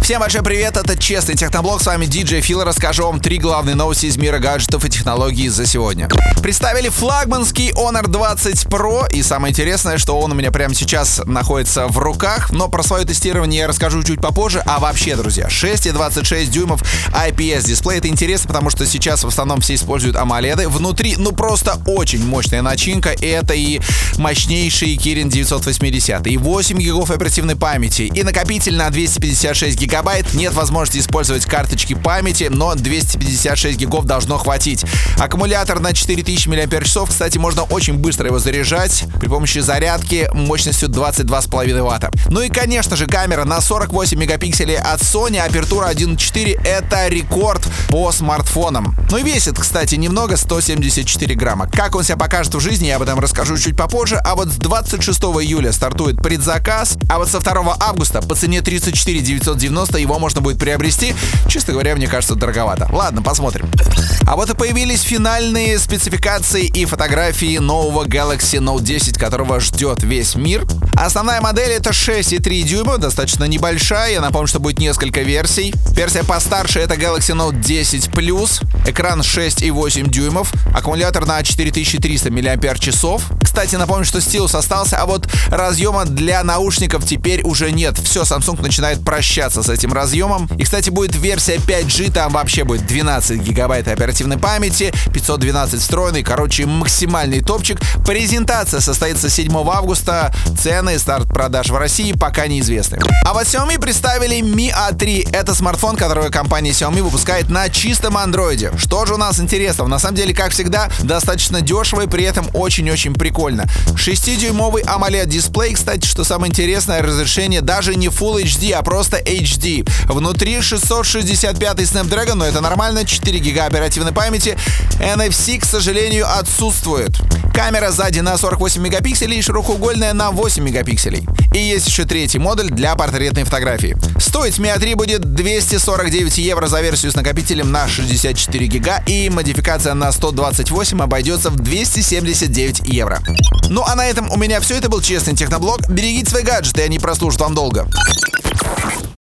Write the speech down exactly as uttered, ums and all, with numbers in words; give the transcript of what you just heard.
Всем большой привет, это Честный Техноблог, с вами диджей Фил. Расскажу вам три главные новости из мира гаджетов и технологий за сегодня. Представили флагманский Honor двадцать Pro, и самое интересное, что он у меня прямо сейчас находится в руках, но про свое тестирование я расскажу чуть попозже. А вообще, друзья, шесть и двадцать шесть дюймов ай пи эс дисплей, это интересно, потому что сейчас в основном все используют AMOLED. Внутри, ну просто очень мощная начинка, это и мощнейший Kirin девятьсот восемьдесят, и восемь гигов оперативной памяти, и накопитель на двести пятьдесят шесть гигабайт. Нет возможности использовать карточки памяти, но двести пятьдесят шесть гигов должно хватить. Аккумулятор на четыре тысячи мАч, кстати, можно очень быстро его заряжать при помощи зарядки мощностью двадцать два с половиной ватта. Ну и, конечно же, камера на сорок восемь мегапикселей от Sony, апертура один и четыре, это рекорд по смартфонам. Ну и весит, кстати, немного, сто семьдесят четыре грамма. Как он себя покажет в жизни, я об этом расскажу чуть попозже. А вот с двадцать шестого июля стартует предзаказ, а вот со второго августа по цене тридцать четыре тысячи девятьсот девяносто его можно будет приобрести. Честно говоря, мне кажется, дороговато. Ладно, посмотрим. А вот и появились финальные спецификации и фотографии нового Galaxy Note десять, которого ждет весь мир. Основная модель это шесть и три дюйма, достаточно небольшая. Я напомню, что будет несколько версий. Версия постарше это Galaxy Note десять плюс. Экран шесть и восемь дюймов. Аккумулятор на четыре тысячи триста мАч. Кстати, напомню, что стилус остался, а вот разъема для наушников теперь уже нет. Все, Samsung начинает прощаться с этим разъемом. И, кстати, будет версия пять джи, там вообще будет двенадцать гигабайт оперативной памяти, пятьсот двенадцать встроенный, короче, максимальный топчик. Презентация состоится седьмого августа. Цены и старт продаж в России пока неизвестны. А вот Xiaomi представили Mi A три. Это смартфон, который компания Xiaomi выпускает на чистом андроиде. Что же у нас интересного? На самом деле, как всегда, достаточно дешево и при этом очень-очень прикольно. шестидюймовый AMOLED дисплей, кстати, что самое интересное, разрешение даже не Full эйч ди, а просто эйч ди. Внутри шестьсот шестьдесят пятый Snapdragon, но это нормально, четыре гига оперативной памяти. эн эф си, к сожалению, отсутствует. Камера сзади на сорок восемь мегапикселей и широкоугольная на восемь мегапикселей. И есть еще третий модуль для портретной фотографии. Стоить Mi A три будет двести сорок девять евро за версию с накопителем на шестьдесят четыре гига, и модификация на сто двадцать восемь обойдется в двести семьдесят девять евро. Ну а на этом у меня все. Это был Честный Техноблог. Берегите свои гаджеты, они прослужат вам долго.